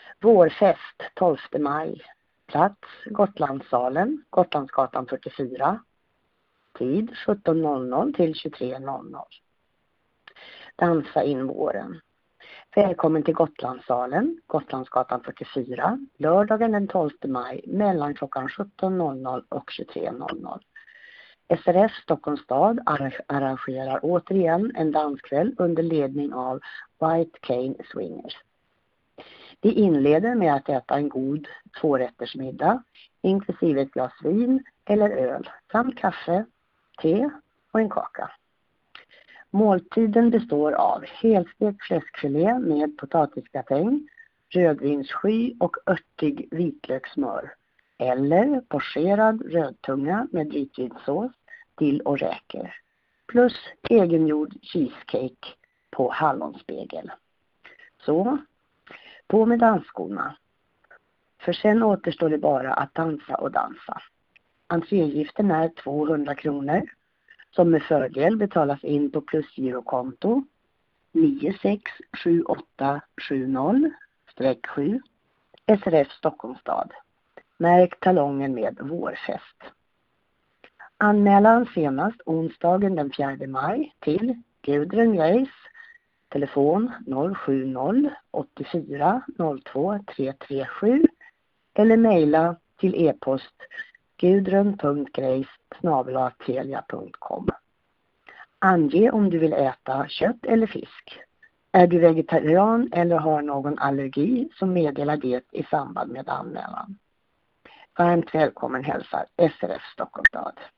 Vårfest 12 maj. Plats Gotlandssalen, Gotlandsgatan 44. Tid 17.00 till 23.00. Dansa in våren. Välkommen till Gotlandssalen, Gotlandsgatan 44, lördagen den 12 maj mellan klockan 17.00 och 23.00. SRF Stockholms stad arrangerar återigen en danskväll under ledning av White Cane Swingers. Vi inleder med att äta en god tvårättersmiddag, inklusive ett glas vin eller öl, samt kaffe, te och en kaka. Måltiden består av helstekt fläskfilé med potatisgratäng, rödvinssky och örtig vitlökssmör. Eller pocherad rödtunga med vitvinsås, dill och räkor. Plus egengjord cheesecake på hallonspegel. Så, på med dansskorna. För sen återstår det bara att dansa och dansa. Entréavgiften är 200 kronor. Som med fördel betalas in på plusgirokonto 967870-7 SRF Stockholms stad. Märk talongen med vårfest. Anmälan senast onsdagen den 4 maj till Gudrun Grace, telefon 070 84 02 337 eller mejla till e-post gudrun.grace@telia.com. Ange om du vill äta kött eller fisk. Är du vegetarian eller har någon allergi så meddela det i samband med anmälan. Varmt välkommen hälsar SRF Stockholms stad.